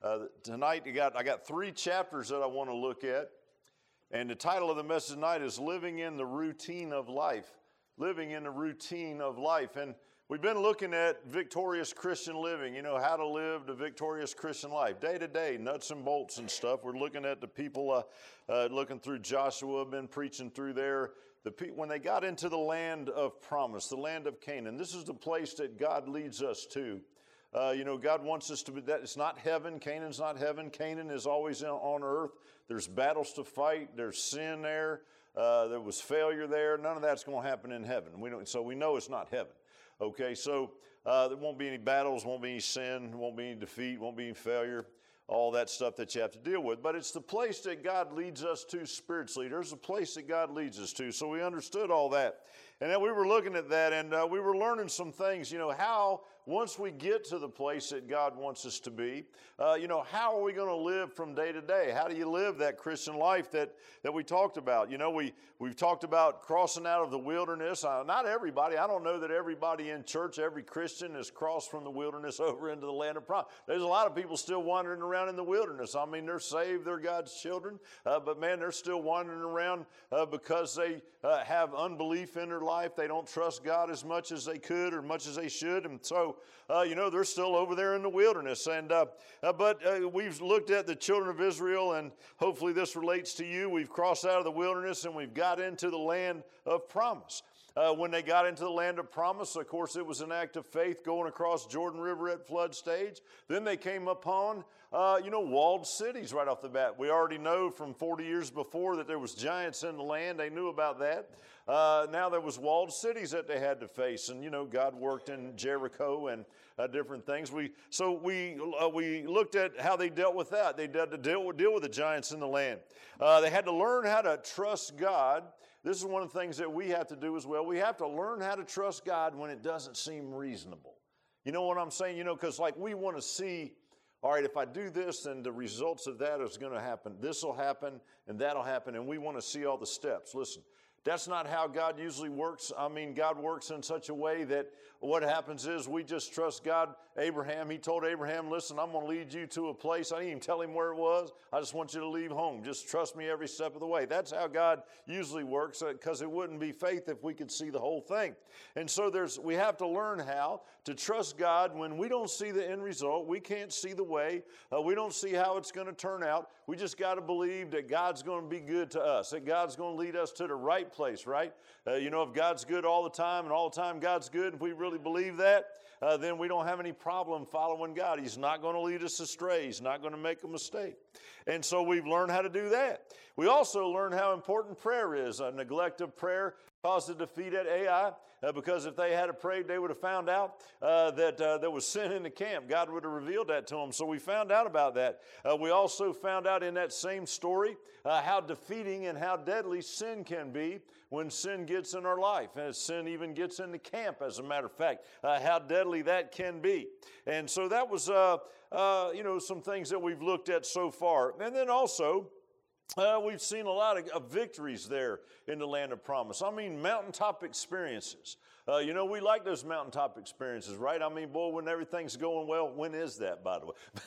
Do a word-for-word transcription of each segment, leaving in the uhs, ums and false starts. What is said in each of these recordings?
Uh, tonight, you got, I got three chapters that I want to look at. And the title of the message tonight is Living in the Routine of Life. Living in the routine of life. And we've been looking at victorious Christian living, you know, how to live the victorious Christian life. Day to day, nuts and bolts and stuff. We're looking at the people, uh, uh, looking through Joshua, been preaching through there. The pe- when they got into the land of promise, the land of Canaan, this is the place that God leads us to. Uh, you know, God wants us to be, that it's not heaven. Canaan's not heaven. Canaan is always on earth. There's battles to fight. There's sin there. Uh, there was failure there. None of that's going to happen in heaven. We don't, so we know it's not heaven. Okay, so uh, there won't be any battles, won't be any sin, won't be any defeat, won't be any failure, all that stuff that you have to deal with. But it's the place that God leads us to spiritually. There's a place that God leads us to. So we understood all that. And then we were looking at that, and uh, we were learning some things, you know, how once we get to the place that God wants us to be, uh, you know, how are we going to live from day to day? How do you live that Christian life that, that we talked about? You know, we, we've talked about crossing out of the wilderness. Uh, not everybody. I don't know that everybody in church, every Christian has crossed from the wilderness over into the land of promise. There's a lot of people still wandering around in the wilderness. I mean, they're saved, they're God's children, uh, but man, they're still wandering around uh, because they uh, have unbelief in their life. They don't trust God as much as they could or much as they should. And so, uh, you know, they're still over there in the wilderness. And uh, uh, But uh, we've looked at the children of Israel, and hopefully this relates to you. We've crossed out of the wilderness and we've got into the land of promise. Uh, when they got into the land of promise, of course, it was an act of faith going across Jordan River at flood stage. Then they came upon, uh, you know, walled cities right off the bat. We already know from forty years before that there was giants in the land. They knew about that. Uh, now there was walled cities that they had to face, and you know, God worked in Jericho and uh, different things. We so we uh, we looked at how they dealt with that. They had to deal deal with the giants in the land. Uh, they had to learn how to trust God. This is one of the things that we have to do as well. We have to learn how to trust God when it doesn't seem reasonable. You know what I'm saying? You know, because like we want to see, all right, if I do this, then the results of that is going to happen. This will happen, and that'll happen, and we want to see all the steps. Listen, that's not how God usually works. I mean, God works in such a way that what happens is we just trust God. Abraham, he told Abraham, listen, I'm going to lead you to a place. I didn't even tell him where it was. I just want you to leave home. Just trust me every step of the way. That's how God usually works, because it wouldn't be faith if we could see the whole thing. And so there's we have to learn how to trust God when we don't see the end result. We can't see the way. Uh, we don't see how it's going to turn out. We just got to believe that God's going to be good to us, that God's going to lead us to the right place, right? Uh, you know, if God's good all the time and all the time God's good, if we really believe that, uh, then we don't have any problem following God. He's not going to lead us astray. He's not going to make a mistake. And so we've learned how to do that. We also learned how important prayer is. A neglect of prayer caused a defeat at Ai, uh, because if they had prayed, they would have found out uh, that uh, there was sin in the camp. God would have revealed that to them. So we found out about that. Uh, we also found out in that same story uh, how defeating and how deadly sin can be when sin gets in our life. And sin even gets in the camp, as a matter of fact, uh, how deadly that can be. And so that was, uh, uh, you know, some things that we've looked at so far. And then also, Uh, we've seen a lot of, of victories there in the land of promise. I mean, mountaintop experiences. Uh, you know, we like those mountaintop experiences, right? I mean, boy, when everything's going well, when is that, by the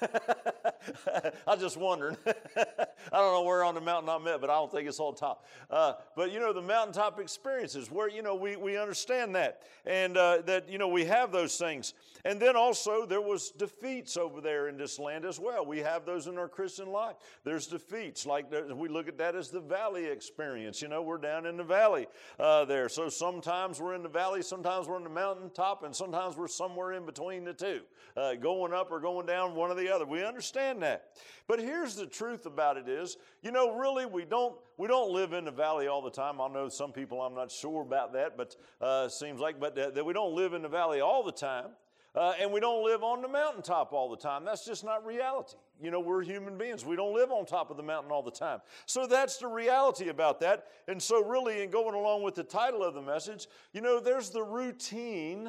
way? I was just wondering. I don't know where on the mountain I'm at, but I don't think it's on top. Uh, but, you know, the mountaintop experiences where, you know, we, we understand that. And uh, that, you know, we have those things. And then also there was defeats over there in this land as well. We have those in our Christian life. There's defeats. Like there, we look at that as the valley experience. You know, we're down in the valley uh, there. So sometimes we're in the valley, sometimes we're on the mountaintop, and sometimes we're somewhere in between the two, uh, going up or going down, one or the other. We understand that. But here's the truth about it is, you know, really we don't we don't live in the valley all the time. I know some people, I'm not sure about that, but uh, seems like, but uh, that we don't live in the valley all the time. Uh, and we don't live on the mountaintop all the time. That's just not reality. You know, we're human beings. We don't live on top of the mountain all the time. So that's the reality about that. And so really, in going along with the title of the message, you know, there's the routine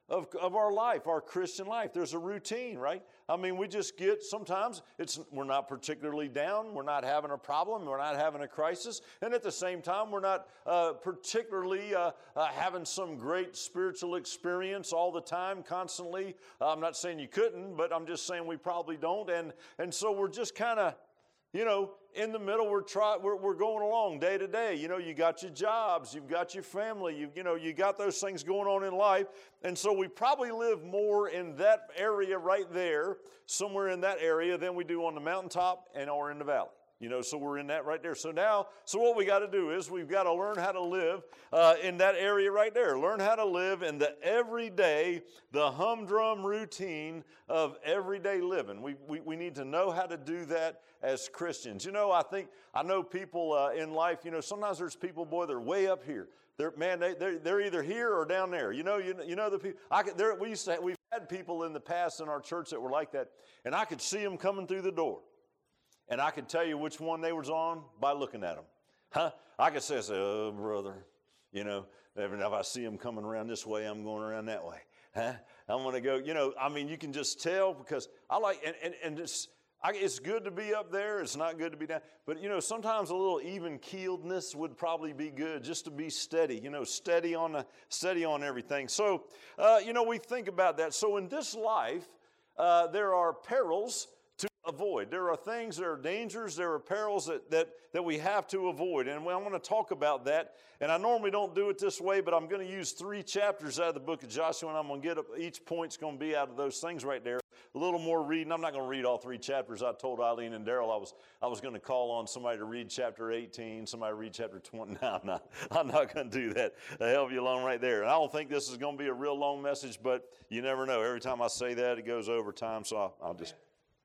of, of our life, our Christian life. There's a routine, right? I mean, we just get, sometimes it's we're not particularly down, we're not having a problem, we're not having a crisis, and at the same time, we're not uh, particularly uh, uh, having some great spiritual experience all the time, constantly. Uh, I'm not saying you couldn't, but I'm just saying we probably don't, and, and so we're just kind of, you know, in the middle, we're, try, we're we're going along day to day. You know, you got your jobs, you've got your family, you you know, you got those things going on in life. And so we probably live more in that area right there, somewhere in that area, than we do on the mountaintop and or in the valley. You know, so we're in that right there. So now, so what we got to do is we've got to learn how to live uh, in that area right there. Learn how to live in the everyday, the humdrum routine of everyday living. We, we, we need to know how to do that as Christians. You know, I think, I know people uh, in life, you know, sometimes there's people, boy, they're way up here. They're, man, they, they're, they're either here or down there. You know, you, you know the people, I could, there, we used to have, we've had people in the past in our church that were like that, and I could see them coming through the door. And I could tell you which one they was on by looking at them. Huh? I could say, oh, brother, you know, every time I see them coming around this way, I'm going around that way. Huh? I'm going to go, you know, I mean, you can just tell because I like, and, and, and it's, I, it's good to be up there. It's not good to be down. But, you know, sometimes a little even-keeledness would probably be good, just to be steady, you know, steady on, the, steady on everything. So, uh, you know, we think about that. So in this life, uh, there are perils to avoid. There are things, there are dangers, there are perils that, that, that we have to avoid. And I want to talk about that. And I normally don't do it this way, but I'm going to use three chapters out of the book of Joshua, and I'm going to get up, each point's going to be out of those things right there. A little more reading. I'm not going to read all three chapters. I told Eileen and Daryl I was I was going to call on somebody to read chapter eighteen, somebody to read chapter twenty. No, I'm not. I'm not going to do that. They'll help you along right there. And I don't think this is going to be a real long message, but you never know. Every time I say that, it goes over time, so I'll, I'll just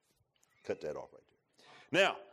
cut that off right there. Now,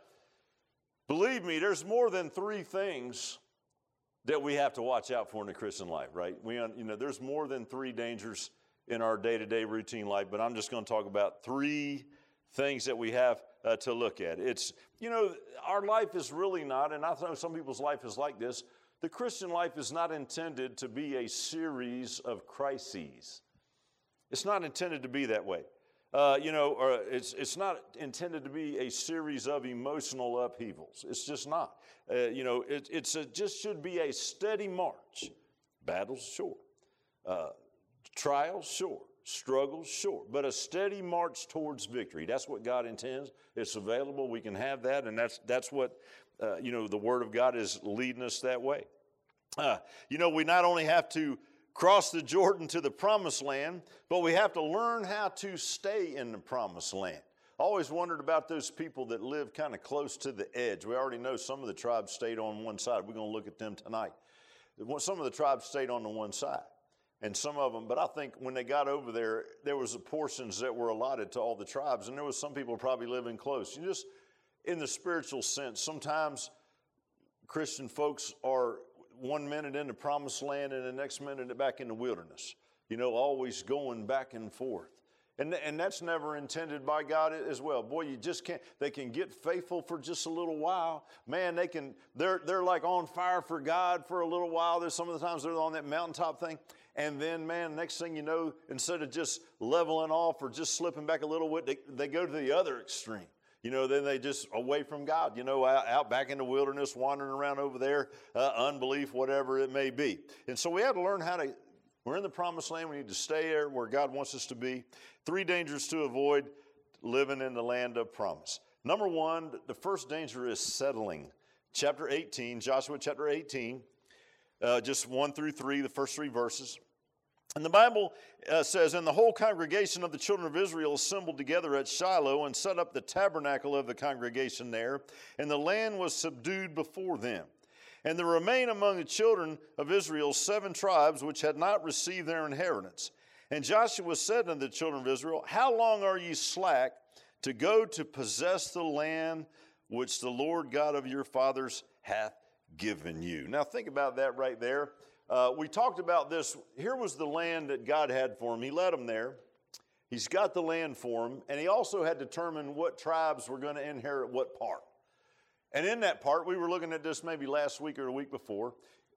believe me, there's more than three things that we have to watch out for in the Christian life, right? We, you know, there's more than three dangers in our day-to-day routine life, but I'm just going to talk about three things that we have uh, to look at. It's, you know, our life is really not, and I know some people's life is like this, the Christian life is not intended to be a series of crises. It's not intended to be that way. Uh, you know, or it's it's not intended to be a series of emotional upheavals. It's just not. Uh, you know, it it's a, just should be a steady march. Battles, sure. Uh, trials, sure. Struggles, sure. But a steady march towards victory. That's what God intends. It's available. We can have that, and that's that's what uh, you know. The Word of God is leading us that way. Uh, you know, we not only have to cross the Jordan to the promised land, but we have to learn how to stay in the promised land. I always wondered about those people that live kind of close to the edge. We already know some of the tribes stayed on one side. We're going to look at them tonight. Some of the tribes stayed on the one side, and some of them, but I think when they got over there, there was portions that were allotted to all the tribes, and there was some people probably living close. You just, in the spiritual sense, sometimes Christian folks are one minute in the promised land and the next minute back in the wilderness, you know, always going back and forth. And, and that's never intended by God as well. Boy, you just can't, they can get faithful for just a little while. Man, they can, they're, they're like on fire for God for a little while. There's some of the times they're on that mountaintop thing. And then, man, next thing you know, instead of just leveling off or just slipping back a little bit, they, they go to the other extreme. You know, then they just away from God, you know, out, out back in the wilderness, wandering around over there, uh, unbelief, whatever it may be. And so we have to learn how to, we're in the promised land. We need to stay there where God wants us to be. Three dangers to avoid living in the land of promise. Number one, the first danger is settling. Chapter eighteen, Joshua chapter eighteen, uh, just one through three, the first three verses. And the Bible uh, says, and the whole congregation of the children of Israel assembled together at Shiloh and set up the tabernacle of the congregation there, and the land was subdued before them. And there remained among the children of Israel seven tribes which had not received their inheritance. And Joshua said unto the children of Israel, how long are ye slack to go to possess the land which the Lord God of your fathers hath given you? Now think about that right there. Uh, we talked about this. Here was the land that God had for him. He led them there. He's got the land for him. And he also had determined what tribes were going to inherit what part. And in that part, we were looking at this maybe last week or the week before.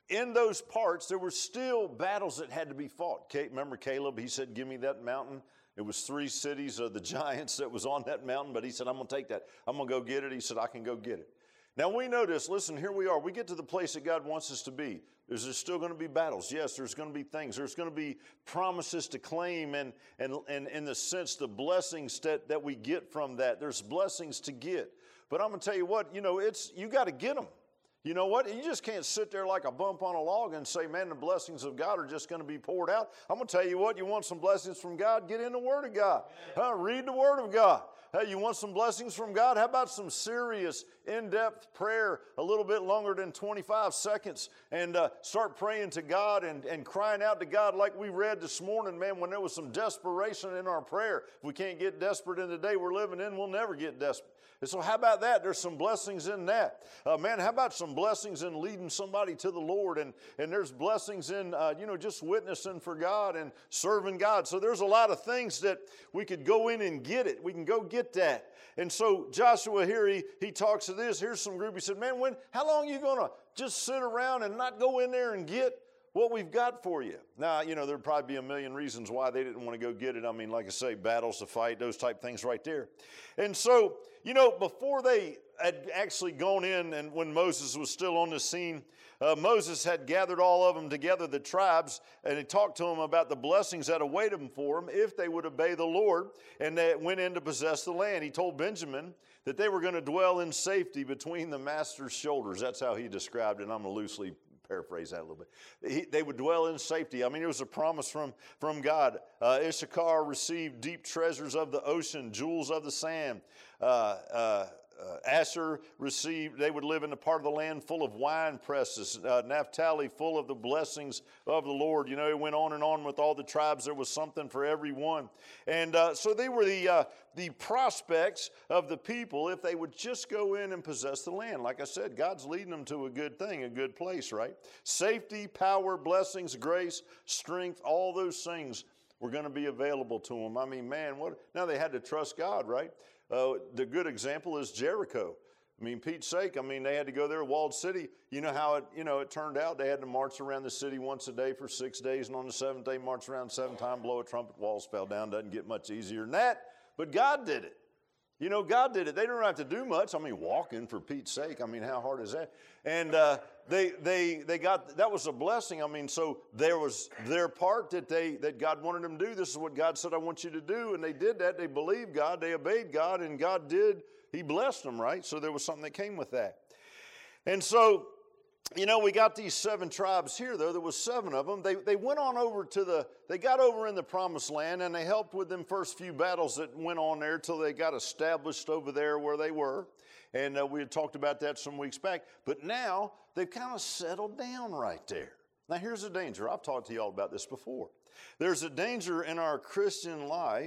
in those parts, there were still battles that had to be fought. Remember Caleb? He said, give me that mountain. It was three cities of the giants that was on that mountain, but he said, I'm going to take that. I'm going to go get it. He said, I can go get it. Now we notice, listen, here we are. We get to the place that God wants us to be. There's, there's still going to be battles. Yes, there's going to be things. There's going to be promises to claim and, and, and in the sense, the blessings that, that we get from that. There's blessings to get. But I'm going to tell you what, you know, it's you got to get them. You know what? You just can't sit there like a bump on a log and say, man, the blessings of God are just going to be poured out. I'm going to tell you what, you want some blessings from God? Get in the Word of God. Huh? Read the Word of God. Hey, you want some blessings from God? How about some serious, in-depth prayer, a little bit longer than twenty-five seconds, and uh, start praying to God and, and crying out to God like we read this morning, man, when there was some desperation in our prayer. If we can't get desperate in the day we're living in, we'll never get desperate. And so how about that? There's some blessings in that. Uh, man, how about some blessings in leading somebody to the Lord? And, and there's blessings in, uh, you know, just witnessing for God and serving God. So there's a lot of things that we could go in and get it. We can go get that. And so Joshua here, he, he talks to this. Here's some group. He said, man, when, how long are you going to just sit around and not go in there and get what we've got for you? Now, you know, there'd probably be a million reasons why they didn't want to go get it. I mean, like I say, battles to fight, those type things right there. And so, you know, before they had actually gone in, and when Moses was still on the scene, uh, Moses had gathered all of them together, the tribes, and he talked to them about the blessings that awaited them for them if they would obey the Lord, and they went in to possess the land. He told Benjamin that they were going to dwell in safety between the master's shoulders. That's how he described it, and I'm going to loosely paraphrase that a little bit. He, they would dwell in safety. I mean, it was a promise from, from God. Uh, Issachar received deep treasures of the ocean, jewels of the sand. Uh, uh, uh, Asher received, they would live in a part of the land full of wine presses. Uh, Naphtali full of the blessings of the Lord. You know, it went on and on with all the tribes. There was something for every one. And uh, so they were the, uh, the prospects of the people if they would just go in and possess the land. Like I said, God's leading them to a good thing, a good place, right? Safety, power, blessings, grace, strength, all those things were going to be available to them. I mean, man, what? Now they had to trust God, right? Uh, the good example is Jericho. I mean, Pete's sake, I mean, they had to go there, a walled city. You know how it, you know, it turned out? They had to march around the city once a day for six days, and on the seventh day, march around seven times, blow a trumpet, walls fell down. Doesn't get much easier than that, but God did it. You know, God did it. They didn't have to do much. I mean, walking, for Pete's sake. I mean, how hard is that? And uh, they they they got, that was a blessing. I mean, so there was their part that they that God wanted them to do. This is what God said, I want you to do. And they did that. They believed God. They obeyed God. And God did. He blessed them, right? So there was something that came with that. And so, you know, we got these seven tribes here, though. There was seven of them. They, they went on over to the, they got over in the promised land, and they helped with them first few battles that went on there till they got established over there where they were. And uh, we had talked about that some weeks back. But now they've kind of settled down right there. Now, here's the danger. I've talked to you all about this before. There's a danger in our Christian life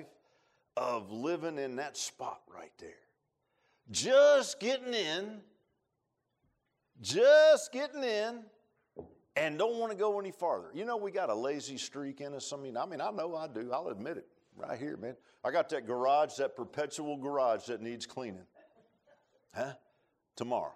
of living in that spot right there. Just getting in, just getting in, and don't want to go any farther. You know, we got a lazy streak in us. I mean, I mean, I know I do. I'll admit it right here, man. I got that garage, that perpetual garage that needs cleaning. Huh? Tomorrow.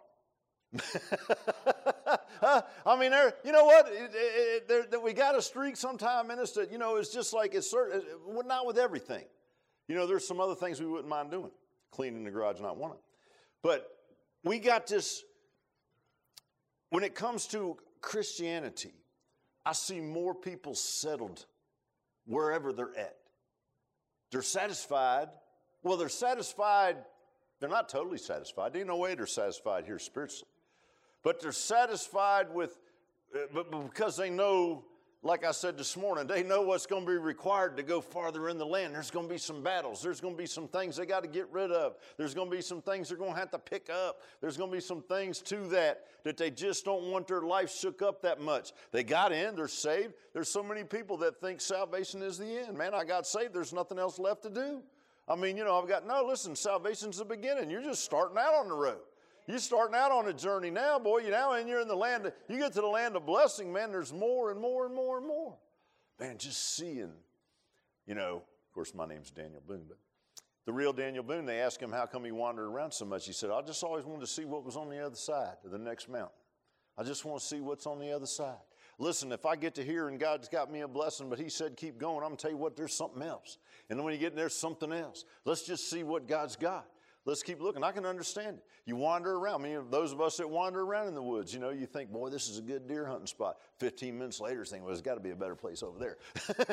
huh? I mean, there. You know what? It, it, there, there, we got a streak sometime in us that, you know, it's just like it's certain. Not with everything. You know, there's some other things we wouldn't mind doing. Cleaning the garage, not one of them. But we got this. When it comes to Christianity, I see more people settled wherever they're at. They're satisfied. Well, they're satisfied. They're not totally satisfied. There's no way they're satisfied here spiritually. But they're satisfied with, but because they know, like I said this morning, they know what's going to be required to go farther in the land. There's going to be some battles. There's going to be some things they got to get rid of. There's going to be some things they're going to have to pick up. There's going to be some things to that that they just don't want their life shook up that much. They got in. They're saved. There's so many people that think salvation is the end. Man, I got saved. There's nothing else left to do. I mean, you know, I've got, no, listen, salvation's the beginning. You're just starting out on the road. You're starting out on a journey now, boy. You now, and you're in the land. Of, you get to the land of blessing, man. There's more and more and more and more. Man, just seeing, you know. Of course, my name's Daniel Boone, but the real Daniel Boone. They asked him how come he wandered around so much. He said, "I just always wanted to see what was on the other side of the next mountain. I just want to see what's on the other side. Listen, if I get to hear and God's got me a blessing, but he said keep going, I'm going to tell you what, there's something else. And then when you get in there, something else. Let's just see what God's got. Let's keep looking. I can understand it. You wander around. I mean, those of us that wander around in the woods, you know, you think, boy, this is a good deer hunting spot. fifteen minutes later, you think, well, there's got to be a better place over there.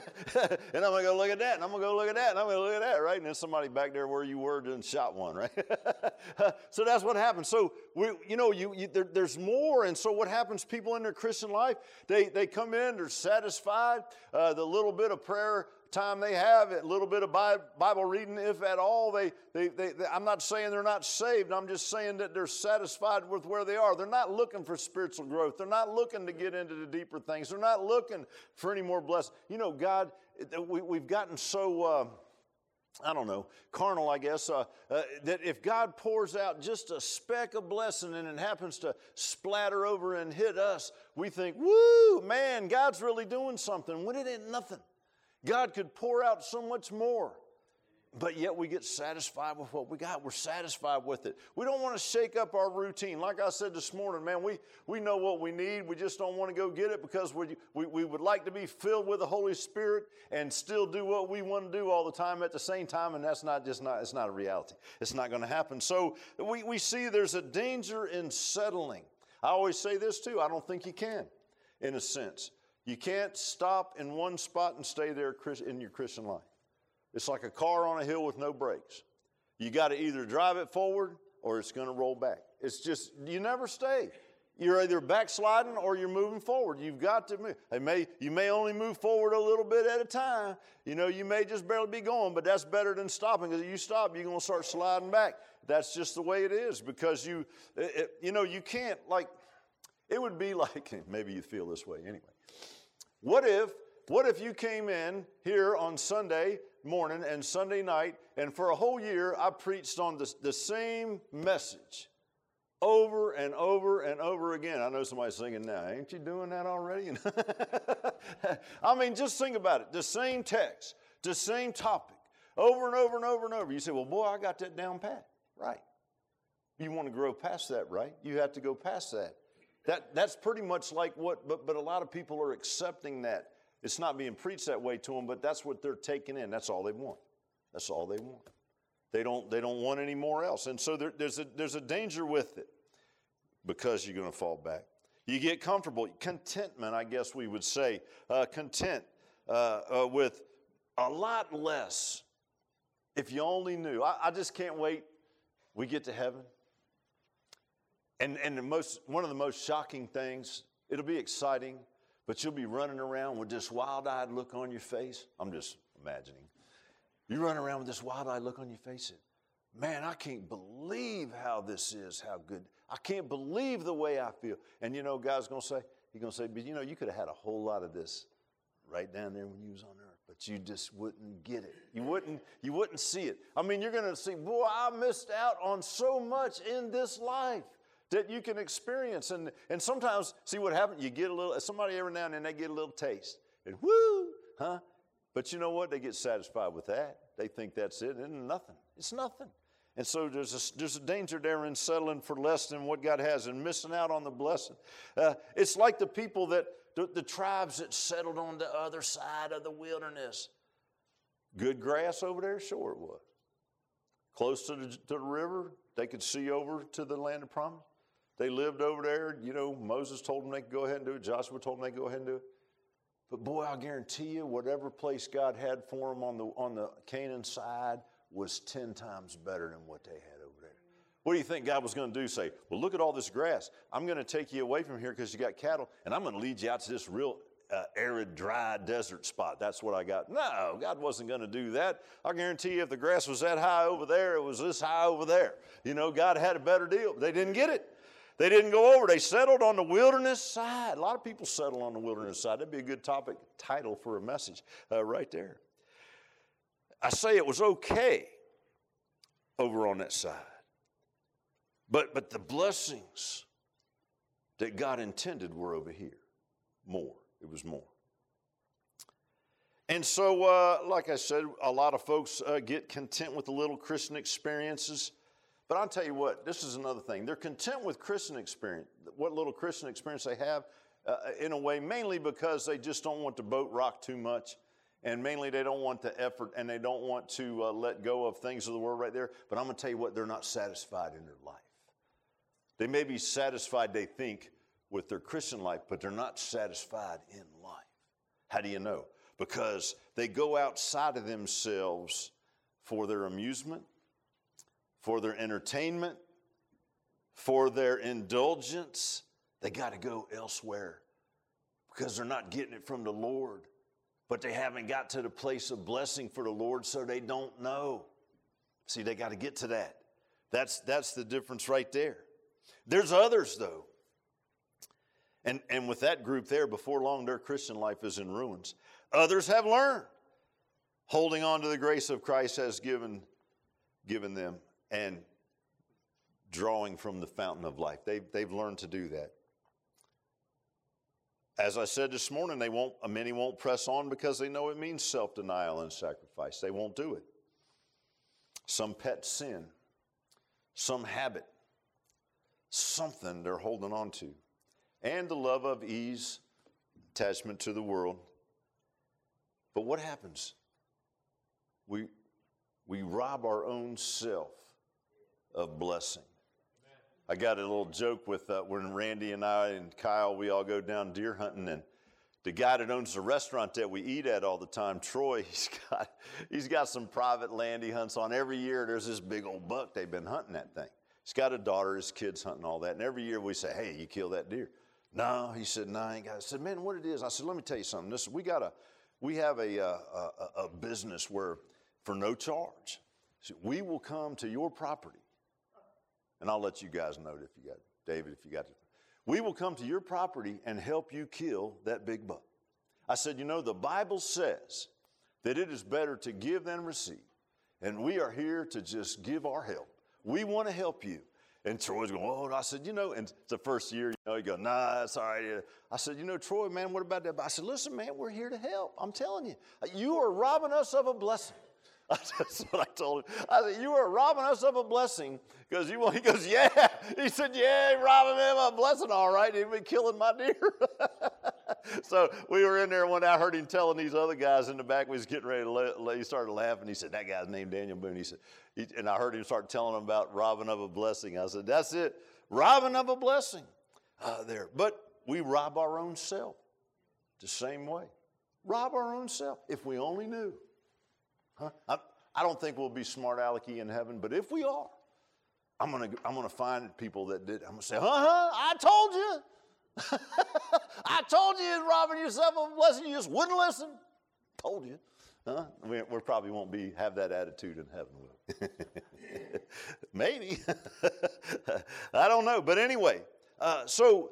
And I'm going to go look at that, and I'm going to go look at that, and I'm going to look at that, right? And then somebody back there where you were done shot one, right? So that's what happens. So, we, you know, you, you there, there's more. And so what happens, people in their Christian life, they, they come in, they're satisfied. Uh, the little bit of prayer time they have, a little bit of Bible reading, if at all. They, they, they, they, I'm not saying they're not saved. I'm just saying that they're satisfied with where they are. They're not looking for spiritual growth. They're not looking to get into the deeper things. They're not looking for any more blessing. You know, God, we, we've gotten so, uh, I don't know, carnal, I guess, uh, uh, that if God pours out just a speck of blessing and it happens to splatter over and hit us, we think, woo, man, God's really doing something, when it ain't nothing. God could pour out so much more, but yet we get satisfied with what we got. We're satisfied with it. We don't want to shake up our routine. Like I said this morning, man, we, we know what we need. We just don't want to go get it because we, we, we would like to be filled with the Holy Spirit and still do what we want to do all the time at the same time, and that's not just not, it's not a reality. It's not going to happen. So we, we see there's a danger in settling. I always say this too. I don't think you can, in a sense. You can't stop in one spot and stay there in your Christian life. It's like a car on a hill with no brakes. You got to either drive it forward or it's going to roll back. It's just, you never stay. You're either backsliding or you're moving forward. You've got to move. They may, you may only move forward a little bit at a time. You know, you may just barely be going, but that's better than stopping, because if you stop, you're going to start sliding back. That's just the way it is, because you, it, you know, you can't, like, it would be like, maybe you feel this way anyway. What if, what if you came in here on Sunday morning and Sunday night, and for a whole year I preached on the, the same message over and over and over again? I know somebody's thinking now, ain't you doing that already? I mean, just think about it. The same text, the same topic, over and over and over and over. You say, well, boy, I got that down pat. Right. You want to grow past that, right? You have to go past that. That, that's pretty much like what, but, but a lot of people are accepting that. It's not being preached that way to them, but that's what they're taking in. That's all they want. That's all they want. They don't, they don't want any more else. And so there, there's, a, there's a danger with it, because you're going to fall back. You get comfortable. Contentment, I guess we would say. Uh, content uh, uh, with a lot less. If you only knew. I, I just can't wait. We get to heaven. And, and the most, one of the most shocking things, it'll be exciting, but you'll be running around with this wild-eyed look on your face. I'm just imagining. You run around with this wild-eyed look on your face. And, man, I can't believe how this is, how good. I can't believe the way I feel. And you know, God's going to say, he's going to say, but you know, you could have had a whole lot of this right down there when you was on earth, but you just wouldn't get it. You wouldn't, you wouldn't see it. I mean, you're going to see, boy, I missed out on so much in this life that you can experience. And, and sometimes, see what happens? You get a little, somebody every now and then, they get a little taste. And whoo, huh? But you know what? They get satisfied with that. They think that's it. And nothing. It's nothing. And so there's a, there's a danger there in settling for less than what God has and missing out on the blessing. Uh, it's like the people that, the, the tribes that settled on the other side of the wilderness. Good grass over there? Sure it was. Close to the, to the river, they could see over to the land of promise. They lived over there. You know, Moses told them they could go ahead and do it. Joshua told them they could go ahead and do it. But boy, I guarantee you, whatever place God had for them on the, on the Canaan side was ten times better than what they had over there. What do you think God was going to do? Say, well, look at all this grass. I'm going to take you away from here because you got cattle, and I'm going to lead you out to this real uh, arid, dry desert spot. That's what I got. No, God wasn't going to do that. I guarantee you, if the grass was that high over there, it was this high over there. You know, God had a better deal. They didn't get it. They didn't go over. They settled on the wilderness side. A lot of people settle on the wilderness side. That'd be a good topic title for a message uh, right there. I say it was okay over on that side. But, but the blessings that God intended were over here. More. It was more. And so, uh, like I said, a lot of folks uh, get content with the little Christian experiences. But I'll tell you what, this is another thing. They're content with Christian experience, what little Christian experience they have, uh, in a way, mainly because they just don't want the boat rock too much. And mainly they don't want the effort, and they don't want to uh, let go of things of the world right there. But I'm going to tell you what, they're not satisfied in their life. They may be satisfied, they think, with their Christian life, but they're not satisfied in life. How do you know? Because they go outside of themselves for their amusement, for their entertainment, for their indulgence. They got to go elsewhere because they're not getting it from the Lord. But they haven't got to the place of blessing for the Lord, so they don't know. See, they got to get to that. That's, that's the difference right there. There's others, though. And, and with that group there, before long, their Christian life is in ruins. Others have learned. Holding on to the grace of Christ has given, given them, and drawing from the fountain of life. They've, they've learned to do that. As I said this morning, they won't, many won't press on because they know it means self-denial and sacrifice. They won't do it. Some pet sin, some habit, something they're holding on to. And the love of ease, attachment to the world. But what happens? We, we rob our own self of blessing. I got a little joke with uh, when Randy and I and Kyle, we all go down deer hunting, and the guy that owns the restaurant that we eat at all the time, Troy, he's got he's got some private land he hunts on. Every year there's this big old buck. They've been hunting that thing. He's got a daughter, his kids hunting all that, and every year we say, "Hey, you kill that deer?" No, he said, "No, I ain't got it." I said, "Man, what it is?" I said, "Let me tell you something. This we got a we have a a, a, a business where for no charge, so we will come to your property." And I'll let you guys know it if you got, David, if you got it. We will come to your property and help you kill that big buck. I said, you know, the Bible says that it is better to give than receive. And we are here to just give our help. We want to help you. And Troy's going, oh, I said, you know, and it's the first year, you know, he goes, nah, that's all right. I said, you know, Troy, man, what about that? I said, listen, man, we're here to help. I'm telling you, you are robbing us of a blessing. That's what I told him. I said, you are robbing us of a blessing because you want, he goes, yeah. He said, yeah, robbing him of a blessing, all right. He'd been killing my deer. So we were in there one day. I heard him telling these other guys in the back, we was getting ready to let, he started laughing. He said, that guy's named Daniel Boone. He said, he, and I heard him start telling them about robbing of a blessing. I said, that's it, robbing of a blessing uh, there. But we rob our own self the same way. Rob our own self if we only knew. Huh? I, I don't think we'll be smart alecky in heaven, but if we are, I'm gonna I'm gonna find people that did. I'm gonna say, uh-huh, I told you. I told you you're robbing yourself of a blessing. You just wouldn't listen. Told you. Huh? We, we probably won't be have that attitude in heaven, will we? Maybe. I don't know. But anyway, uh, so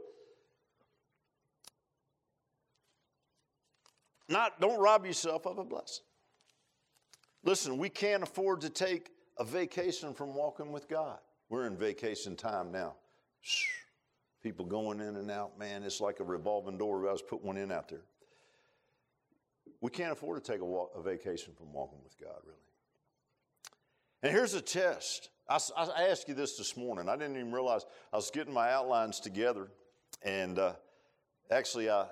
not don't rob yourself of a blessing. Listen, we can't afford to take a vacation from walking with God. We're in vacation time now. People going in and out, man, it's like a revolving door. I was put one in out there. We can't afford to take a, walk, a vacation from walking with God, really. And here's a test. I, I asked you this this morning. I didn't even realize I was getting my outlines together. And uh, actually, I,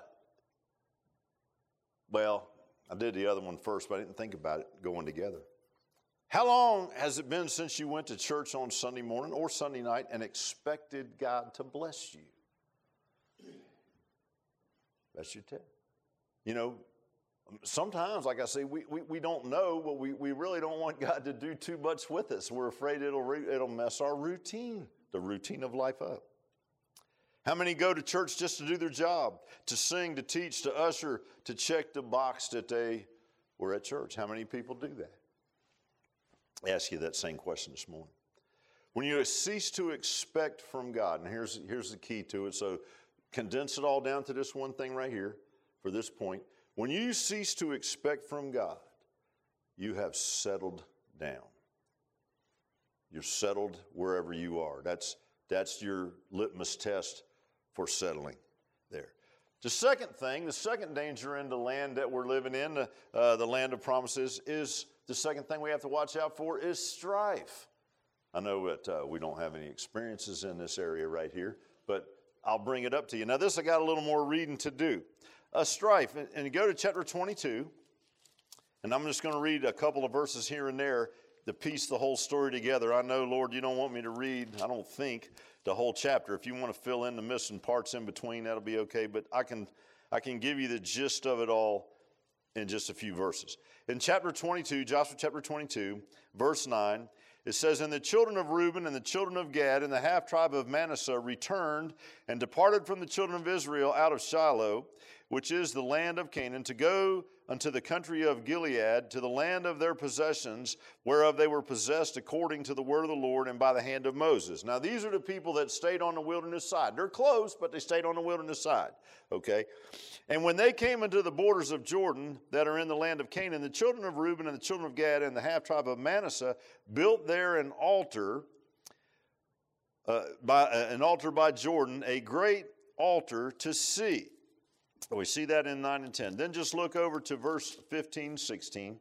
well, I did the other one first, but I didn't think about it going together. How long has it been since you went to church on Sunday morning or Sunday night and expected God to bless you? That's your test. You know, sometimes, like I say, we, we, we don't know, but we, we really don't want God to do too much with us. We're afraid it'll, it'll mess our routine, the routine of life up. How many go to church just to do their job, to sing, to teach, to usher, to check the box that they were at church? How many people do that? I ask you that same question this morning. When you cease to expect from God, and here's, here's the key to it, so condense it all down to this one thing right here for this point. When you cease to expect from God, you have settled down. You're settled wherever you are. That's, that's your litmus test for settling there. The second thing, the second danger in the land that we're living in, the, uh, the land of promises, is the second thing we have to watch out for is strife. I know that uh, we don't have any experiences in this area right here, but I'll bring it up to you. Now this, I got a little more reading to do. A strife, and, and go to chapter twenty-two, and I'm just going to read a couple of verses here and there to piece the whole story together. I know, Lord, you don't want me to read, I don't think, the whole chapter. If you want to fill in the missing parts in between, that'll be okay, but I can, I can give you the gist of it all in just a few verses. In chapter twenty-two, Joshua chapter twenty-two, verse nine, it says, "And the children of Reuben and the children of Gad and the half-tribe of Manasseh returned and departed from the children of Israel out of Shiloh, which is the land of Canaan, to go unto the country of Gilead, to the land of their possessions, whereof they were possessed according to the word of the Lord and by the hand of Moses." Now, these are the people that stayed on the wilderness side. They're close, but they stayed on the wilderness side, okay? "And when they came into the borders of Jordan that are in the land of Canaan, the children of Reuben and the children of Gad and the half-tribe of Manasseh built there an altar, uh, by, uh, an altar by Jordan, a great altar to see." We see that in nine and ten. Then just look over to verse fifteen, sixteen.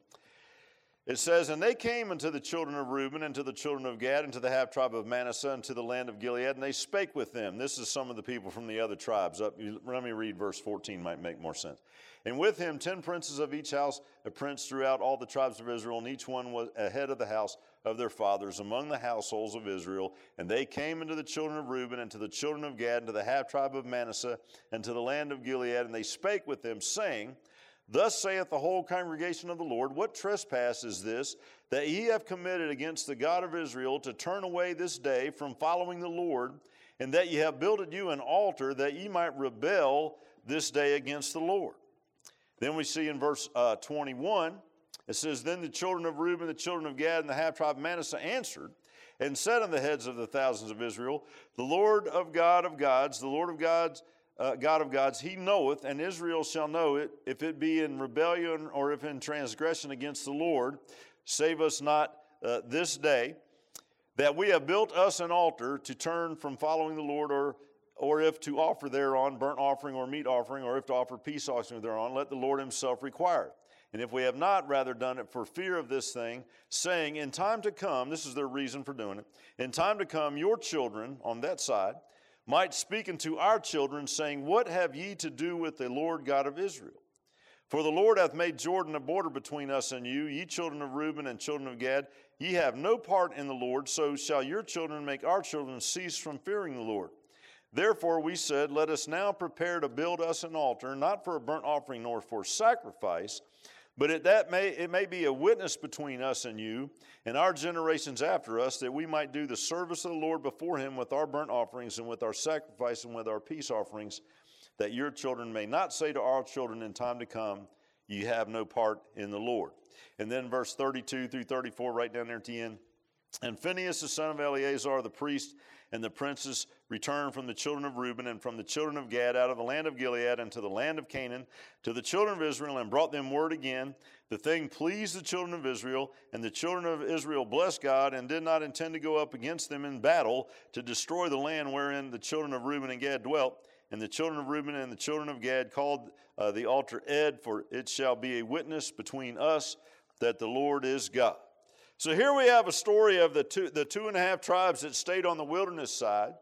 It says, "And they came unto the children of Reuben and to the children of Gad and to the half-tribe of Manasseh and to the land of Gilead, and they spake with them." This is some of the people from the other tribes. Up, let me read verse fourteen, might make more sense. "And with him ten princes of each house, a prince throughout all the tribes of Israel, and each one was a head of the house of their fathers among the households of Israel. And they came into the children of Reuben and to the children of Gad and to the half-tribe of Manasseh and to the land of Gilead, and they spake with them, saying, Thus saith the whole congregation of the Lord, What trespass is this, that ye have committed against the God of Israel, to turn away this day from following the Lord, and that ye have builded you an altar, that ye might rebel this day against the Lord?" Then we see in verse uh, twenty-one, it says, "Then the children of Reuben, the children of Gad, and the half-tribe of Manasseh answered, and said unto the heads of the thousands of Israel, The Lord of God of gods, the Lord of gods, uh, God of gods, he knoweth, and Israel shall know it, if it be in rebellion or if in transgression against the Lord. Save us not uh, this day, that we have built us an altar to turn from following the Lord, or or if to offer thereon burnt offering or meat offering, or if to offer peace offering thereon, let the Lord himself require it. And if we have not rather done it for fear of this thing, saying, In time to come," this is their reason for doing it, "in time to come your children," on that side, "might speak unto our children, saying, What have ye to do with the Lord God of Israel? For the Lord hath made Jordan a border between us and you, ye children of Reuben and children of Gad. Ye have no part in the Lord, so shall your children make our children cease from fearing the Lord. Therefore we said, Let us now prepare to build us an altar, not for a burnt offering nor for sacrifice, but it, that may, it may be a witness between us and you, and our generations after us, that we might do the service of the Lord before him with our burnt offerings and with our sacrifice and with our peace offerings, that your children may not say to our children in time to come, Ye have no part in the Lord." And then verse thirty-two through thirty-four, right down there at the end. "And Phinehas the son of Eleazar the priest and the princes returned from the children of Reuben and from the children of Gad out of the land of Gilead and to the land of Canaan to the children of Israel, and brought them word again. The thing pleased the children of Israel, and the children of Israel blessed God, and did not intend to go up against them in battle to destroy the land wherein the children of Reuben and Gad dwelt. And the children of Reuben and the children of Gad called uh, the altar Ed, for it shall be a witness between us that the Lord is God." So here we have a story of the two, the two and a half tribes that stayed on the wilderness side.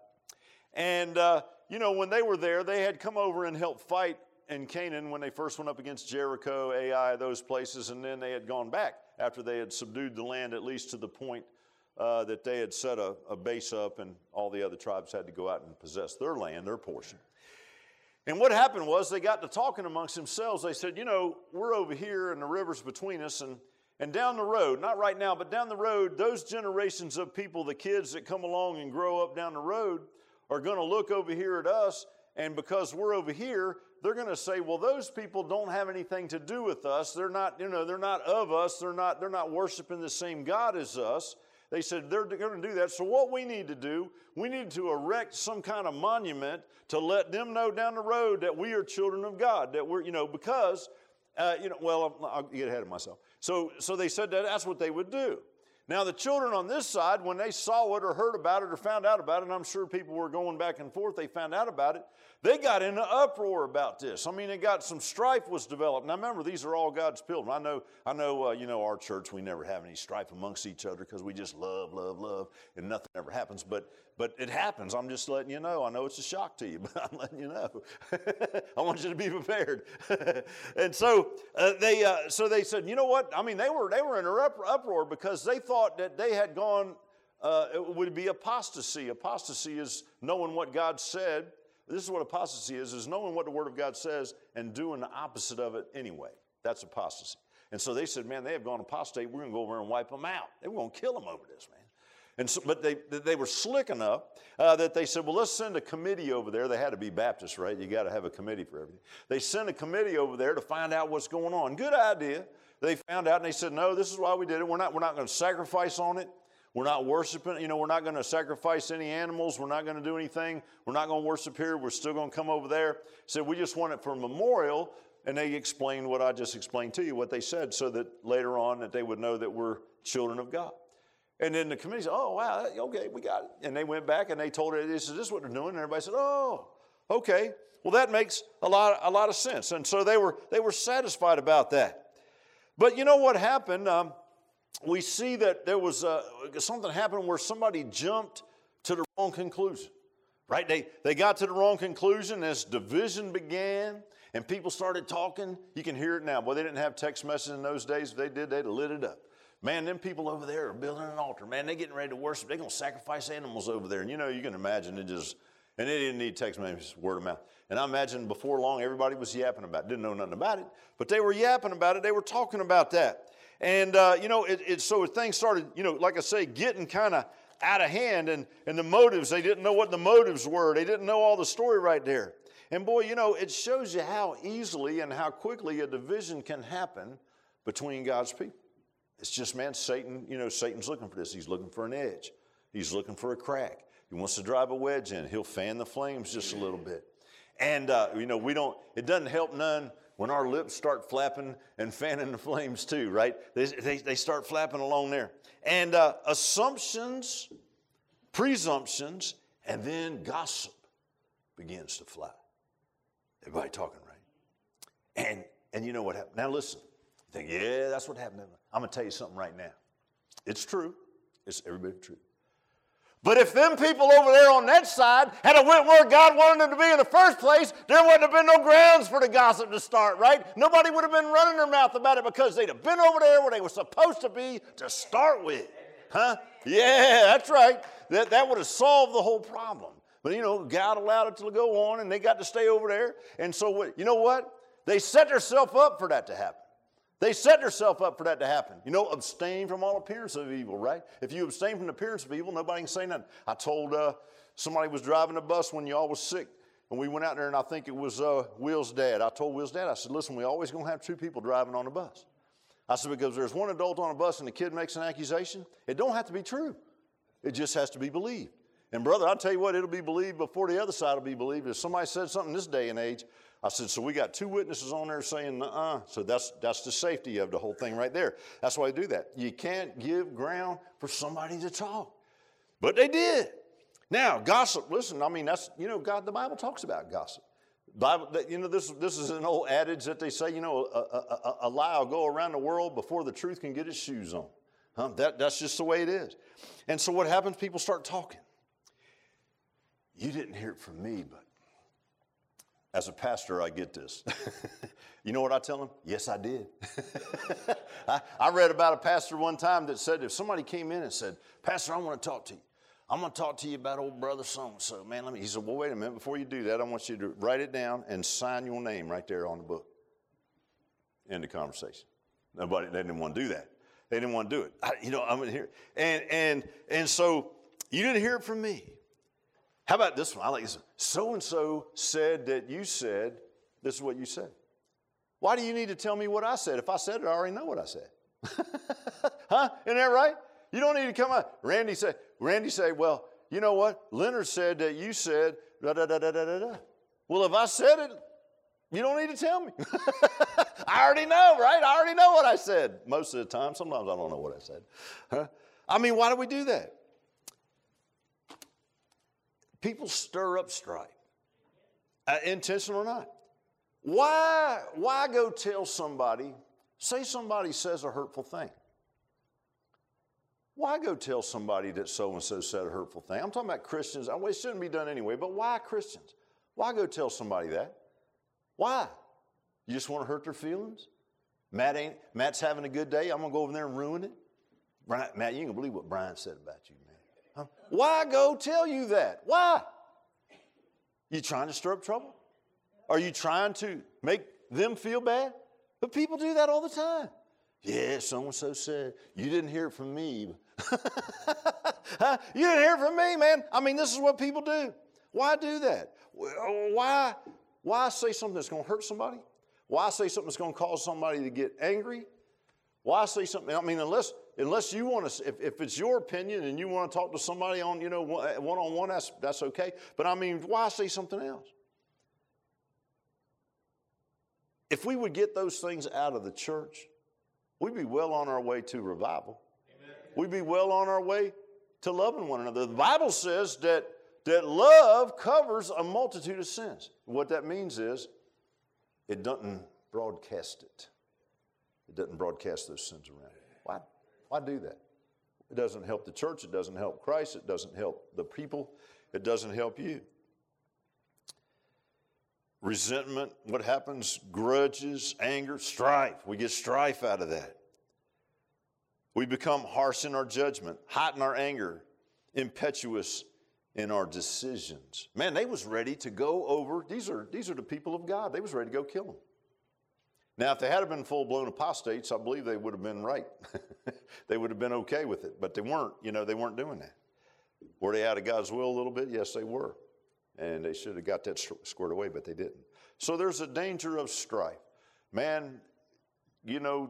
And, uh, you know, when they were there, they had come over and helped fight in Canaan when they first went up against Jericho, Ai, those places, and then they had gone back after they had subdued the land, at least to the point uh, that they had set a, a base up, and all the other tribes had to go out and possess their land, their portion. And what happened was they got to talking amongst themselves. They said, you know, we're over here and the river's between us, and And down the road, not right now, but down the road, those generations of people, the kids that come along and grow up down the road, are going to look over here at us, and because we're over here, they're going to say, well, those people don't have anything to do with us. They're not, you know, they're not of us. They're not, they're not worshiping the same God as us. They said they're going to do that. So what we need to do, we need to erect some kind of monument to let them know down the road that we are children of God, that we're, you know, because, uh, you know, well, I'll get ahead of myself. So, so they said that that's what they would do. Now, the children on this side, when they saw it or heard about it or found out about it, and I'm sure people were going back and forth, they found out about it, they got in an uproar about this. I mean, it got some strife was developed. Now, remember, these are all God's children. I know, I know, uh, you know, our church, we never have any strife amongst each other because we just love, love, love, and nothing ever happens. But, but it happens. I'm just letting you know. I know it's a shock to you, but I'm letting you know. I want you to be prepared. And so uh, they, uh, so they said, you know what? I mean, they were, they were in an uproar because they thought that they had gone. Uh, it would be apostasy. Apostasy is knowing what God said. This is what apostasy is, is knowing what the Word of God says and doing the opposite of it anyway. That's apostasy. And so they said, man, they have gone apostate. We're going to go over and wipe them out. They were going to kill them over this, man. And so, but they they were slick enough uh, that they said, well, let's send a committee over there. They had to be Baptists, right? You got to have a committee for everything. They sent a committee over there to find out what's going on. Good idea. They found out and they said, no, this is why we did it. We're not, we're not going to sacrifice on it. We're not worshiping, you know, we're not going to sacrifice any animals. We're not going to do anything. We're not going to worship here. We're still going to come over there. Said, we just want it for a memorial. And they explained what I just explained to you, what they said, so that later on that they would know that we're children of God. And then the committee said, oh, wow, okay, we got it. And they went back and they told her, this is this is what they're doing. And everybody said, oh, okay. Well, that makes a lot, a lot of sense. And so they were, they were satisfied about that. But you know what happened? Um, we see that there was uh, something happened where somebody jumped to the wrong conclusion, right? They, they got to the wrong conclusion as division began and people started talking. You can hear it now. Boy, they didn't have text messages in those days. If they did, they'd lit it up. Man, them people over there are building an altar. Man, they're getting ready to worship. They're going to sacrifice animals over there. And you know, you can imagine it just, and they didn't need text messages, word of mouth. And I imagine before long, everybody was yapping about it. Didn't know nothing about it, but they were yapping about it. They were talking about that. And, uh, you know, it, it, so things started, you know, like I say, getting kind of out of hand. And, and the motives, they didn't know what the motives were. They didn't know all the story right there. And boy, you know, it shows you how easily and how quickly a division can happen between God's people. It's just, man, Satan, you know, Satan's looking for this. He's looking for an edge. He's looking for a crack. He wants to drive a wedge in. He'll fan the flames just a little bit. And, uh, you know, we don't, it doesn't help none when our lips start flapping and fanning the flames too, right? They, they, they start flapping along there. And uh, assumptions, presumptions, and then gossip begins to fly. Everybody talking, right? And, and you know what happened? Now listen. You think, yeah, that's what happened. I'm going to tell you something right now. It's true. It's every bit true. But if them people over there on that side had a went where God wanted them to be in the first place, there wouldn't have been no grounds for the gossip to start, right? Nobody would have been running their mouth about it because they'd have been over there where they were supposed to be to start with. Huh? Yeah, that's right. That, that would have solved the whole problem. But, you know, God allowed it to go on, and they got to stay over there. And so, what, you know what? They set themselves up for that to happen. They set themselves up for that to happen. You know, abstain from all appearance of evil, right? If you abstain from the appearance of evil, nobody can say nothing. I told uh, somebody was driving a bus when y'all was sick, and we went out there, and I think it was uh, Will's dad. I told Will's dad, I said, listen, we always going to have two people driving on the bus. I said, because there's one adult on a bus and the kid makes an accusation, it don't have to be true. It just has to be believed. And brother, I'll tell you what, it'll be believed before the other side will be believed. If somebody said something this day and age, I said, so we got two witnesses on there saying, uh-uh. So that's that's the safety of the whole thing right there. That's why they do that. You can't give ground for somebody to talk. But they did. Now, gossip, listen, I mean, that's, you know, God, the Bible talks about gossip. Bible, you know, this, this is an old adage that they say, you know, a, a, a, a lie will go around the world before the truth can get its shoes on. Huh? That, that's just the way it is. And so what happens, people start talking. You didn't hear it from me, but as a pastor, I get this. You know what I tell them? Yes, I did. I, I read about a pastor one time that said if somebody came in and said, Pastor, I want to talk to you. I'm going to talk to you about old brother so-and-so. Man, let me. He said, well, wait a minute. Before you do that, I want you to write it down and sign your name right there on the book. End the conversation. Nobody, they didn't want to do that. They didn't want to do it. I, you know, I'm going to hear it. And, and, and so you didn't hear it from me. How about this one? I like this one. So-and-so said that you said, this is what you said. Why do you need to tell me what I said? If I said it, I already know what I said. Huh? Isn't that right? You don't need to come out. Randy said, Randy said, well, you know what? Leonard said that you said, da da da da da da. Well, if I said it, you don't need to tell me. I already know, right? I already know what I said most of the time. Sometimes I don't know what I said. Huh? I mean, why do we do that? People stir up strife, uh, intentional or not. Why, why go tell somebody, say somebody says a hurtful thing. Why go tell somebody that so-and-so said a hurtful thing? I'm talking about Christians. I mean, it shouldn't be done anyway, but why Christians? Why go tell somebody that? Why? You just want to hurt their feelings? Matt ain't, Matt's having a good day. I'm going to go over there and ruin it. Brian, Matt, you ain't going to believe what Brian said about you, man. Huh? Why go tell you that? Why? You trying to stir up trouble? Are you trying to make them feel bad? But people do that all the time. Yeah, so-and-so said, you didn't hear it from me. Huh? You didn't hear it from me, man. I mean, this is what people do. Why do that? Why, why say something that's going to hurt somebody? Why say something that's going to cause somebody to get angry? Why say something? I mean, unless unless you want to, if, if it's your opinion and you want to talk to somebody on, you know, one-on-one, that's, that's okay. But I mean, why say something else? If we would get those things out of the church, we'd be well on our way to revival. Amen. We'd be well on our way to loving one another. The Bible says that, that love covers a multitude of sins. What that means is it doesn't broadcast it. It doesn't broadcast those sins around. Why? Why do that? It doesn't help the church. It doesn't help Christ. It doesn't help the people. It doesn't help you. Resentment, what happens? Grudges, anger, strife. We get strife out of that. We become harsh in our judgment, hot in our anger, impetuous in our decisions. Man, they was ready to go over. These are, these are the people of God. They was ready to go kill them. Now, if they had been full-blown apostates, I believe they would have been right. They would have been okay with it, but they weren't. You know, they weren't doing that. Were they out of God's will a little bit? Yes, they were. And they should have got that squared away, but they didn't. So there's a danger of strife. Man, you know,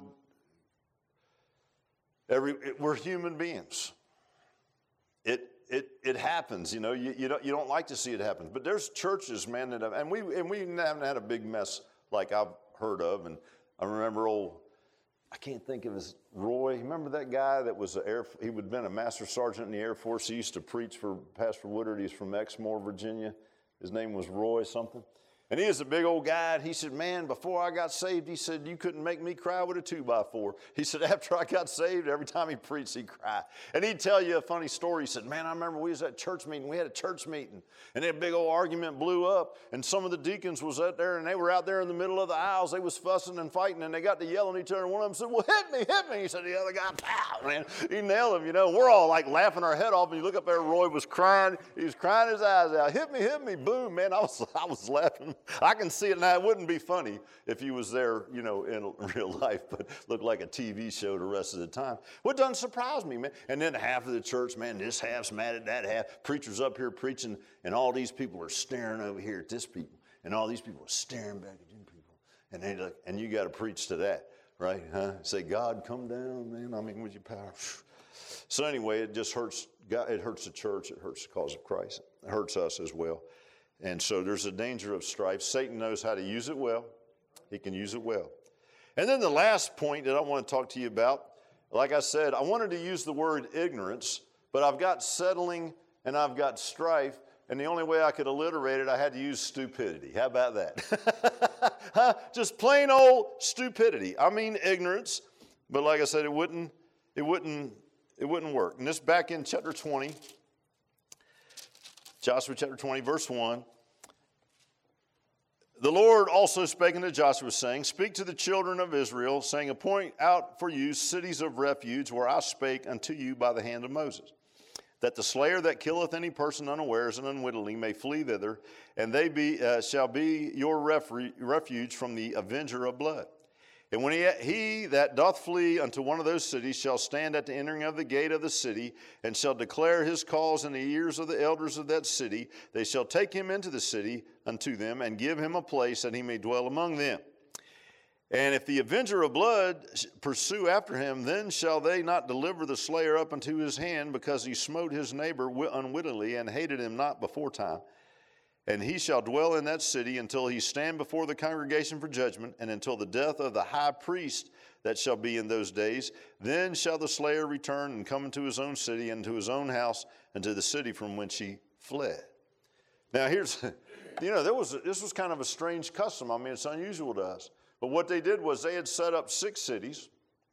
every it, we're human beings. It it it happens. You know, you, you don't you don't like to see it happen. But there's churches, man, that have, and we and we haven't had a big mess like I've heard of. And I remember old, I can't think of his Roy. Remember that guy that was an air? He would have been a master sergeant in the Air Force. He used to preach for Pastor Woodard. He's from Exmoor, Virginia. His name was Roy something. And he was a big old guy, and he said, man, before I got saved, he said, you couldn't make me cry with a two by four. He said, after I got saved, every time he preached, he'd cry. And he'd tell you a funny story. He said, man, I remember we was at church meeting. We had a church meeting, and a big old argument blew up, and some of the deacons was out there, and they were out there in the middle of the aisles. They was fussing and fighting, and they got to yelling at each other. And one of them said, well, hit me, hit me. He said, the other guy, pow, man. He nailed him, you know. We're all like laughing our head off, and you look up there, Roy was crying. He was crying his eyes out. Hit me, hit me, boom, man. I was, I was laughing. I can see it. Now, it wouldn't be funny if he was there, you know, in real life, but looked like a T V show the rest of the time. What doesn't surprise me, man. And then half of the church, man, this half's mad at that half. Preacher's up here preaching, and all these people are staring over here at this people, and all these people are staring back at them people. And they like, and you got to preach to that, right? Huh? Say, God, come down, man. I mean, with your power. So anyway, it just hurts. God, it hurts the church. It hurts the cause of Christ. It hurts us as well. And so there's a danger of strife. Satan knows how to use it well. He can use it well. And then the last point that I want to talk to you about, like I said, I wanted to use the word ignorance, but I've got settling and I've got strife, and the only way I could alliterate it, I had to use stupidity. How about that? Huh? Just plain old stupidity. I mean ignorance, but like I said, it wouldn't, it wouldn't, it wouldn't work. And this back in chapter twenty, Joshua chapter twenty, verse one. The Lord also spake unto Joshua, saying, speak to the children of Israel, saying, appoint out for you cities of refuge, where I spake unto you by the hand of Moses, that the slayer that killeth any person unawares and unwittingly may flee thither, and they be uh, shall be your refu- refuge from the avenger of blood. And when he, he that doth flee unto one of those cities shall stand at the entering of the gate of the city, and shall declare his cause in the ears of the elders of that city, they shall take him into the city unto them, and give him a place that he may dwell among them. And if the avenger of blood pursue after him, then shall they not deliver the slayer up into his hand, because he smote his neighbor unwittingly, and hated him not before time. And he shall dwell in that city until he stand before the congregation for judgment, and until the death of the high priest that shall be in those days. Then shall the slayer return and come into his own city, and to his own house, and to the city from whence he fled. Now here's, you know, there was a, this was kind of a strange custom. I mean, it's unusual to us. But what they did was they had set up six cities.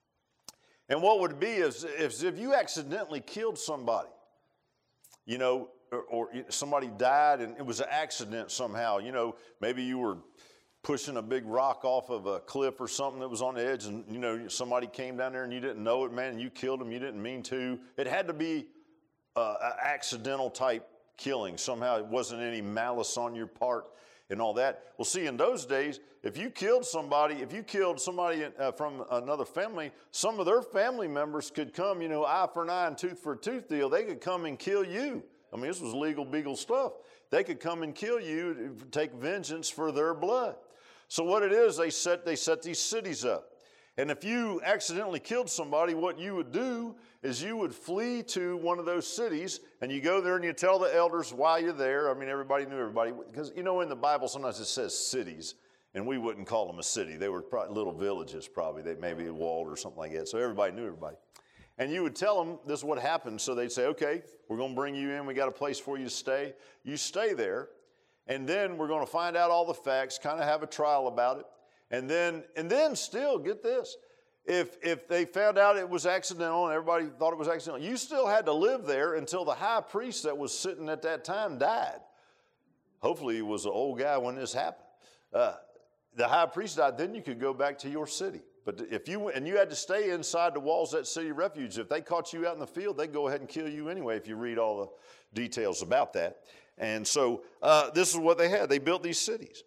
And what would be is, is if you accidentally killed somebody, you know, or, or somebody died and it was an accident somehow, you know, maybe you were pushing a big rock off of a cliff or something that was on the edge, and, you know, somebody came down there and you didn't know it, man, and you killed them, you didn't mean to. It had to be uh, an accidental type killing. Somehow it wasn't any malice on your part and all that. Well, see, in those days, if you killed somebody, if you killed somebody uh, from another family, some of their family members could come, you know, eye for an eye and tooth for a tooth deal. They could come and kill you. I mean, this was legal, beagle stuff. They could come and kill you, to take vengeance for their blood. So what it is, they set, they set these cities up. And if you accidentally killed somebody, what you would do is you would flee to one of those cities, and you go there and you tell the elders why you're there. I mean, everybody knew everybody. Because, you know, in the Bible, sometimes it says cities, and we wouldn't call them a city. They were probably little villages, probably. They maybe walled or something like that. So everybody knew everybody. And you would tell them this is what happened. So they'd say, okay, we're going to bring you in. We got a place for you to stay. You stay there. And then we're going to find out all the facts, kind of have a trial about it. And then, and then still, get this, if, if they found out it was accidental and everybody thought it was accidental, you still had to live there until the high priest that was sitting at that time died. Hopefully he was an old guy when this happened. Uh, the high priest died, then you could go back to your city. But if you, and you had to stay inside the walls of that city of refuge. If they caught you out in the field, they'd go ahead and kill you anyway if you read all the details about that. And so uh, this is what they had. They built these cities.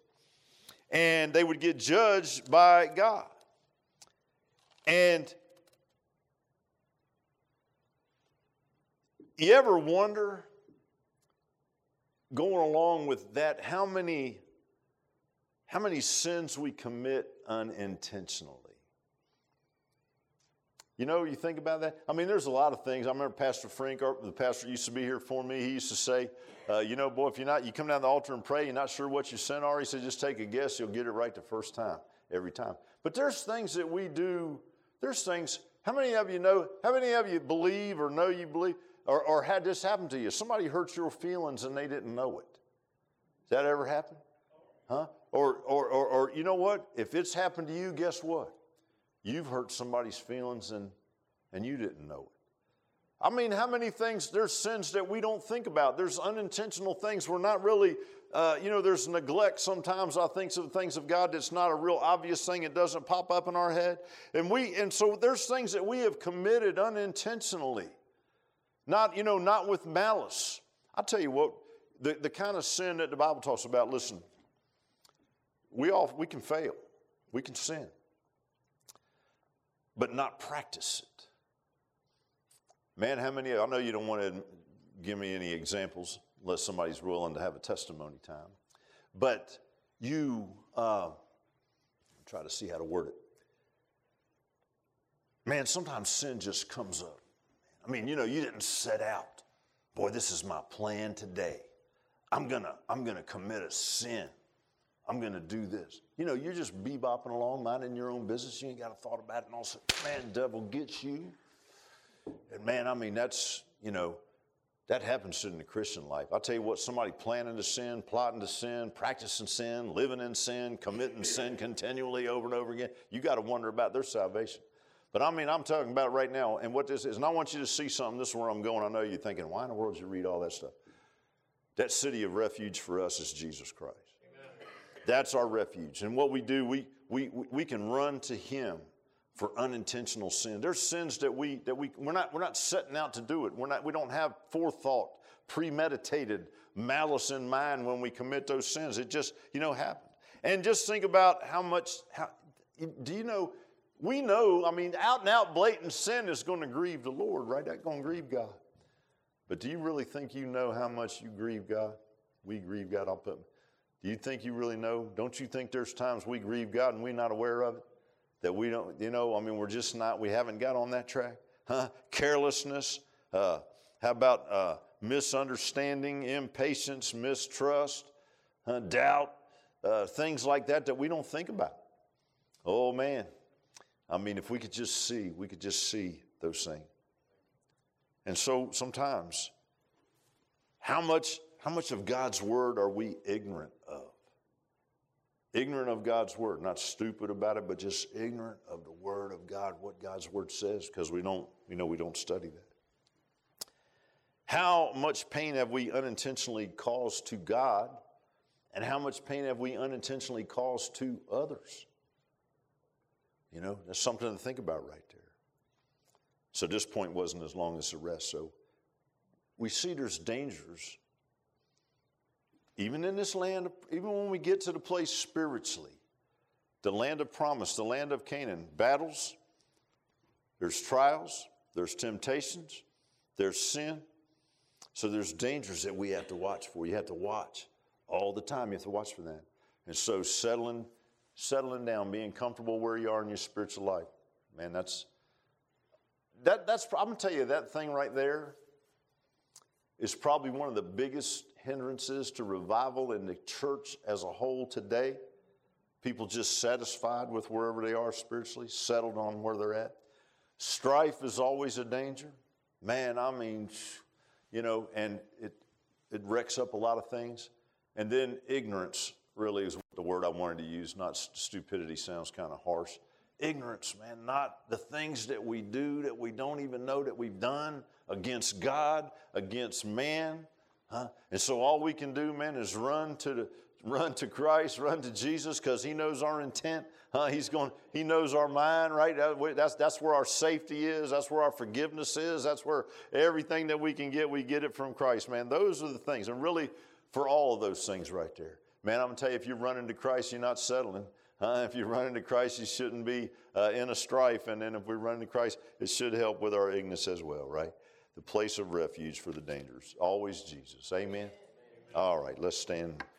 And they would get judged by God. And you ever wonder, going along with that, how many, how many sins we commit unintentionally? You know, you think about that. I mean, there's a lot of things. I remember Pastor Frank, the pastor used to be here for me. He used to say, uh, you know, boy, if you're not, you come down the altar and pray, you're not sure what your sin are. He said, just take a guess. You'll get it right the first time, every time. But there's things that we do. There's things. How many of you know? How many of you believe or know you believe, or, or had this happen to you? Somebody hurt your feelings and they didn't know it. Has that ever happened? Huh? Or, or, or, or you know what? If it's happened to you, guess what? You've hurt somebody's feelings and, and you didn't know it. I mean, how many things, there's sins that we don't think about. There's unintentional things. We're not really, uh, you know, there's neglect sometimes, I think, of things of God that's not a real obvious thing. It doesn't pop up in our head. And we, and so there's things that we have committed unintentionally. Not, you know, not with malice. I'll tell you what, the, the kind of sin that the Bible talks about, listen, we all, we can fail. We can sin. But not practice it. Man, how many, I know you don't want to give me any examples unless somebody's willing to have a testimony time. But you, uh, try to see how to word it. Man, sometimes sin just comes up. I mean, you know, you didn't set out. Boy, this is my plan today. I'm gonna, I'm gonna commit a sin. I'm going to do this. You know, you're just bebopping along, minding your own business. You ain't got a thought about it. And all of a sudden, man, devil gets you. And man, I mean, that's, you know, that happens in the Christian life. I'll tell you what, somebody planning to sin, plotting to sin, practicing sin, living in sin, committing sin continually over and over again, you got to wonder about their salvation. But I mean, I'm talking about right now, and what this is, and I want you to see something. This is where I'm going. I know you're thinking, why in the world did you read all that stuff? That city of refuge for us is Jesus Christ. That's our refuge. And what we do, we, we, we can run to him for unintentional sin. There's sins that we, that we, we're not, we're not setting out to do it. We're not, we don't have forethought, premeditated malice in mind when we commit those sins. It just, you know, happened. And just think about how much, how, do you know, we know, I mean, out and out blatant sin is going to grieve the Lord, right? That's going to grieve God. But do you really think you know how much you grieve God? We grieve God. I'll put Do you think you really know? Don't you think there's times we grieve God and we're not aware of it? That we don't, you know, I mean, we're just not, we haven't got on that track. Huh? Carelessness. Uh, how about uh, misunderstanding, impatience, mistrust? uh, doubt, uh, things like that that we don't think about. Oh, man. I mean, if we could just see, we could just see those things. And so sometimes, how much, how much of God's word are we ignorant of? Ignorant of God's word, not stupid about it, but just ignorant of the word of God, what God's word says, because we don't, we know we don't study that. How much pain have we unintentionally caused to God, and how much pain have we unintentionally caused to others? You know, that's something to think about right there. So this point wasn't as long as the rest. So we see there's dangers, even in this land, even when we get to the place spiritually, the land of promise, the land of Canaan, battles, there's trials, there's temptations, there's sin. So there's dangers that we have to watch for. You have to watch all the time. You have to watch for that. And so settling, settling down, being comfortable where you are in your spiritual life, man, that's, that, that's, I'm going to tell you, that thing right there is probably one of the biggest hindrances to revival in the church as a whole today. People just satisfied with wherever they are spiritually, settled on where they're at. Strife is always a danger. Man, I mean, you know, and it it wrecks up a lot of things. And then ignorance really is the word I wanted to use, not stupidity, sounds kind of harsh. Ignorance, man, not the things that we do that we don't even know that we've done against God, against man. Huh? And so all we can do, man, is run to the, run to Christ, run to Jesus, because He knows our intent. Huh? He's going. He knows our mind, right? That's that's where our safety is. That's where our forgiveness is. That's where everything that we can get, we get it from Christ, man. Those are the things, and really for all of those things right there, man. I'm gonna tell you, if you run into Christ, you're not settling. Huh? If you run into Christ, you shouldn't be uh, in a strife. And then if we run into Christ, it should help with our ignorance as well, right? The place of refuge for the dangers. Always Jesus. Amen? Amen. All right, let's stand.